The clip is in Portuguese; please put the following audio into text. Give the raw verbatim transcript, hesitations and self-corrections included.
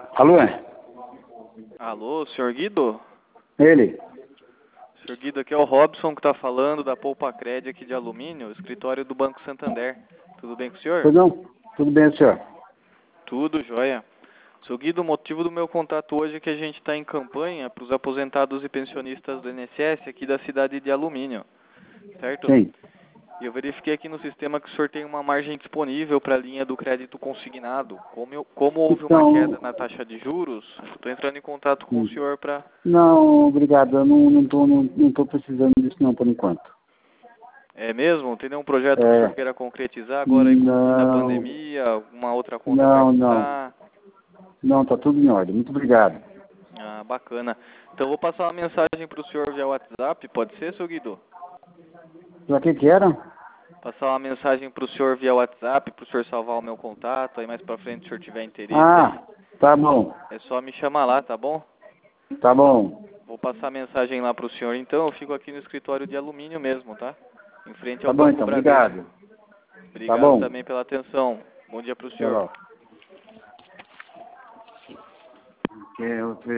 Alô? Alô, senhor Guido? Ele? Senhor Guido, aqui é o Robson que está falando da Poupa Cred aqui de Alumínio, escritório do Banco Santander. Tudo bem com o senhor? Pois não? Tudo bem, senhor? Tudo jóia. Senhor Guido, o motivo do meu contato hoje é que a gente está em campanha para os aposentados e pensionistas do I N S S aqui da cidade de Alumínio, certo? Sim. E eu verifiquei aqui no sistema que o senhor tem uma margem disponível para a linha do crédito consignado. Como, eu, como houve uma queda Então, na taxa de juros, estou entrando em contato com o hum, senhor para... não, obrigado. Eu não não tô, não, não tô precisando disso não, por enquanto. É mesmo? Tem nenhum projeto que o senhor É, queira concretizar agora aí com o fim da não, pandemia? Alguma outra conta para não, não. quitar? Não, tá tudo em ordem. Muito obrigado. Ah, bacana. Então eu vou passar uma mensagem para o senhor via WhatsApp, pode ser, seu Guido? Pra que que era? Passar uma mensagem para o senhor via WhatsApp, para o senhor salvar o meu contato, aí mais para frente se o senhor tiver interesse aí, Ah, tá bom. é só me chamar lá, tá bom? Tá bom. Vou passar a mensagem lá para o senhor, então eu fico aqui no escritório de alumínio mesmo, tá? Em frente Tá ao bom Banco então, Bradesco. obrigado. Tá Obrigado bom. também pela atenção. Bom dia para o Até senhor. logo. Que eu